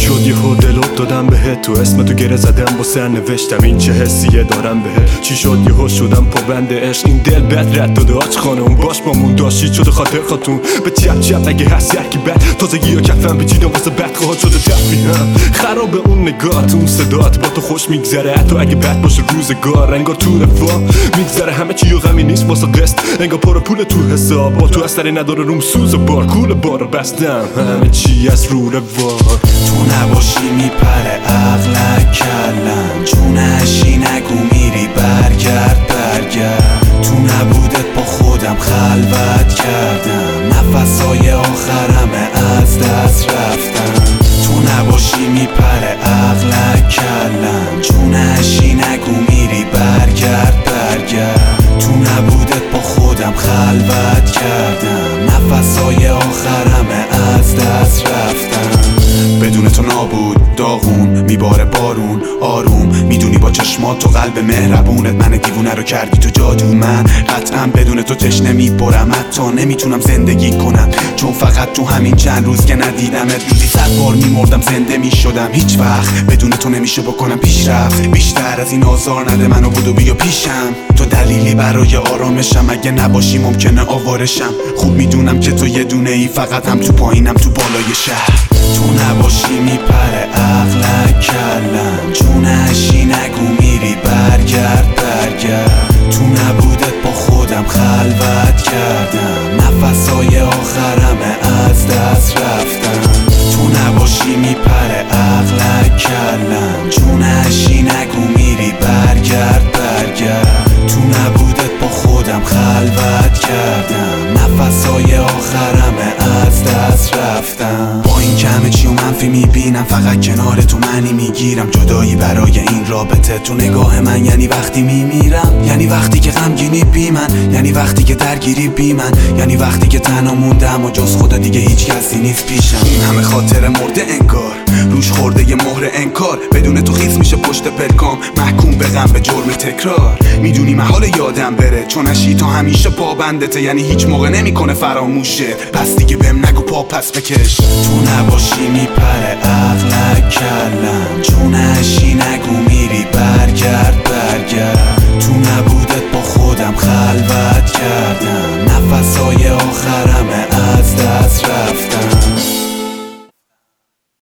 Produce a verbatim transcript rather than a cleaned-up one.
شد یهو دلو دادم بهت، تو اسم تو گره زدم با سر نوشتم این چه حسیه دارم بهت. چی شد یهو شدم پابند عشق، این دل بد رد داده آج خانم، باش با مون داشتی شده خاطر خاتون. به چپ چپ اگه هست یکی بد تازگی ها کفم بچیدم واسه بد خواهد شده تفریحم. خراب اون نگاه اون صدات با تو خوش میگذره، حتی اگه بد باشه روزگار انگار تو رفاه میگذره. همه چی و غمی نیست واسه قسط، انگار پر پول تو حساب، با تو اثری نداره روم سوز و بار کول بارو بستم، همه چی از رو روار. تو نباشی میپره عقلک کلم، چونشی نگو میری برگرد برگرد. تو نبودت با خودم خلوت کردم، نفسای آخرمه از دست رفتم. تو نباشی میپره عقلک کلم، چونشی نگو میری برگرد برگرد. تو نبودت با خودم خلوت کردم، نفسای آخرمه از دست رفتم. بدون تو نابود داغون میباره بارون آروم، میدونی با چشمات تو قلب مهربونت من دیوونه رو کردی تو جادو. من قطعا بدون تو تشنه میبرم، حتی نمیتونم زندگی کنم، چون فقط تو همین چند روز که ندیدمت روزی صد بار میمردم زنده میشدم. هیچ وقت بدون تو نمیشه بکنم پیشرفت، بیشتر از این آزار نده منو بدو بیا پیشم. تو دلیلی برای آرامشم، اگه نباشی ممکنه آوارشم. خوب میدونم که تو یه دونه ای، فقط هم تو پایینم تو بالای شهر. تو نباشی میپره عقلک کلم، چونشی نگو میری برگرد برگرد. تو نبودت با خودم خلوت کردم، نفسای آخرمه از دست رفتم. تو نباشی میپره عقلک کلم، چونشی نگو میری برگرد برگرد. تو نبودت با خودم خلوت کردم، نفسای آخرمه از دست رفتم. با این که همه چی و منفی میبینم، فقط کنار تو منی میگیرم. جدایی برای این رابطه تو نگاه من یعنی وقتی میمیرم، یعنی وقتی که غمگینی بی من، یعنی وقتی که درگیری بی من، یعنی وقتی که تنها موندم و جز خدا دیگه هیچ کسی نیست پیشم. این همه خاطر مرده انگار روش خورده یه مهر انکار، بدون تو خیس میشه پشت پلکام، محکوم به غم به جرم تکرار. میدونی محال یادم بره، چون اشی تا همیشه پابندته، یعنی هیچ موقع نمیکنه فراموشه. پس دیگه بهم نگو پا پس بکش. تو نباشی میپره عقلک کلم، چون